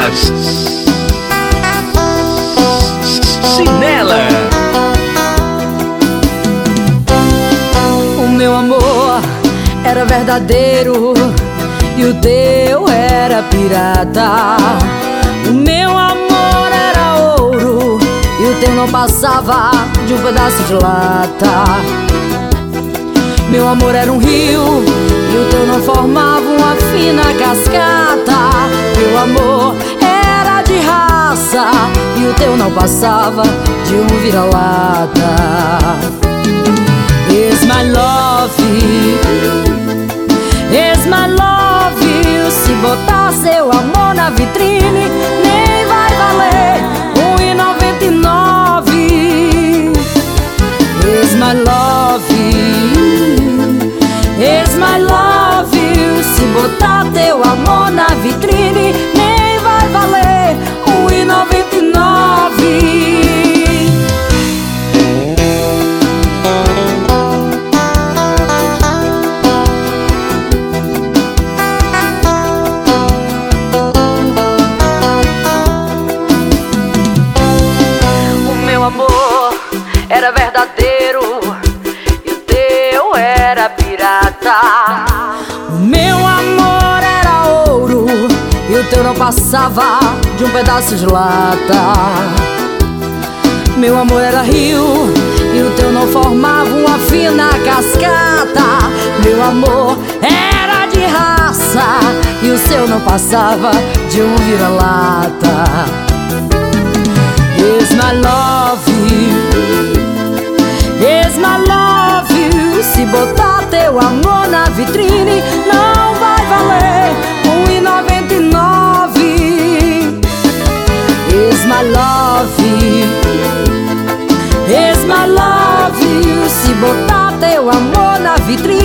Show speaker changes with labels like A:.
A: Lucas Chinela.
B: O meu amor era verdadeiro e o teu era pirata. O meu amor era ouro e o teu não passava de um pedaço de lata. Meu amor era um rio e o teu não formava uma fina cascata. Meu amor era de raça e o teu não passava de um vira-lata. Is my love, is my love. Se botar seu amor na vitrine, nem vai valer R$1,99. Is my love, is my love. Se botar teu amor na vitrine, nem vai valer R$1,99. Era verdadeiro e o teu era pirata. O meu amor era ouro e o teu não passava de um pedaço de lata. Meu amor era rio e o teu não formava uma fina cascata. Meu amor era de raça e o seu não passava de um vira-lata. Is my love, is my love. Se botar teu amor na vitrine, não vai valer R$1,99. Is my love, is my love. Se botar teu amor na vitrine,